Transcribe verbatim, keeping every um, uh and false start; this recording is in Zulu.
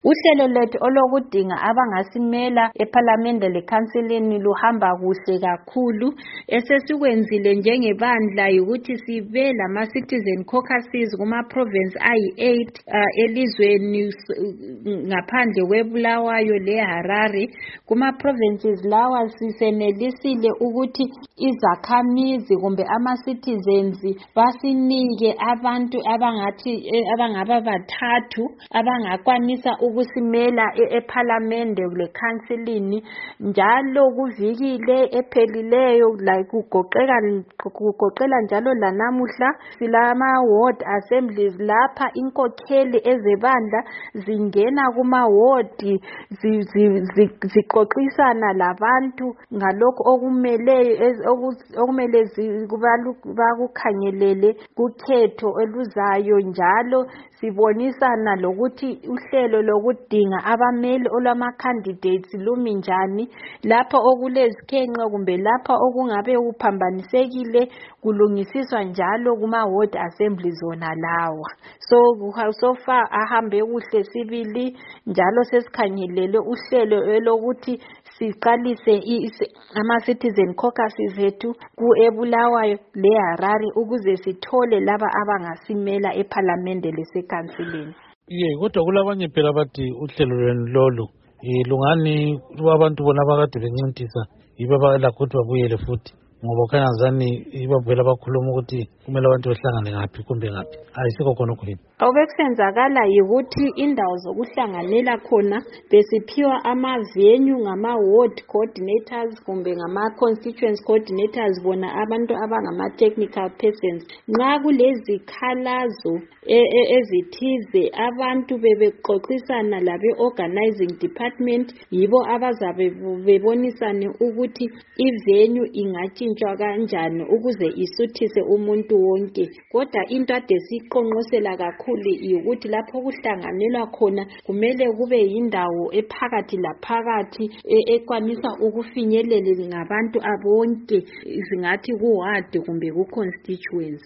Uhlelo lwethu olokudinga abangasimela ePhalamende leKhansilini luhamba kuhle kakhulu. Esesikwenzile njengebandla ukuthi sibe lama citizen caucuses kuma province ayi eight uh, elizweni ngaphandle kweBulawayo leHarare. Kuma provinces lawa sisenelisile ukuthi izakhamizi kumbe ama citizens basinike abantu abangathi abangaba bathathu abangakwanisa ukusimela ePhalamende leKhansilini, njalo kuvikile ephelileyo la kugoqeka kugoqela njalo lanamuhla silama ward assemblies lapha inkokheli ezebandla zingena kuma ward ziqoqisana labantu ngalokho okumeleyo okumele bakukhangelele kukhetho oluzayo, njalo sibonisana lokuthi uhlelo lokudinga abameli olwama candidates lumi njani, lapha okulezikhenqe kumbe lapha okungabe kuphambanisekile kulungisiswa njalo kuma ward assembly zona lawa. So so far ahambe kuhle sibili, njalo sesikhangelele uhlelo elokuthi siqalise ama citizen caucuses ethu ku eBulawayo leHarare ukuze sithole laba abangasimela ePhalamende leseKhansilini. Ye, kodwa kulabanye phela bathi uhlelo lolu lungani abantu bona bakade bencintisa yibo abalakho babuyele futhi, ngoba khanya ngani ibavela bakhuluma ukuthi kumele abantu behlangane ngaphi kumbe ngaphi. Ayisikho khona okhulini. Obekusenzakala yikuthi indawo zokuhlanganela khona besiphiwa amavenue ngama ward coordinators kumbe ngama constituency coordinators, bona abantu abangama technical persons. Nxa kulezikhalazo ezithize abantu bebeqoqisana labe organizing department, yibo abazabe bebonisane ukuthi ivenue ingatshintshwa kanjani ukuze isuthise umuntu wonke. Kodwa into ade siqonqosela kakhulu ukuthi lapho kuhlanganelwa khona kumele kube yindawo ephakathi laphakathi ekwanisa ukufinyelela ngabantu abonke, singathi ku ward kumbe ku constituency.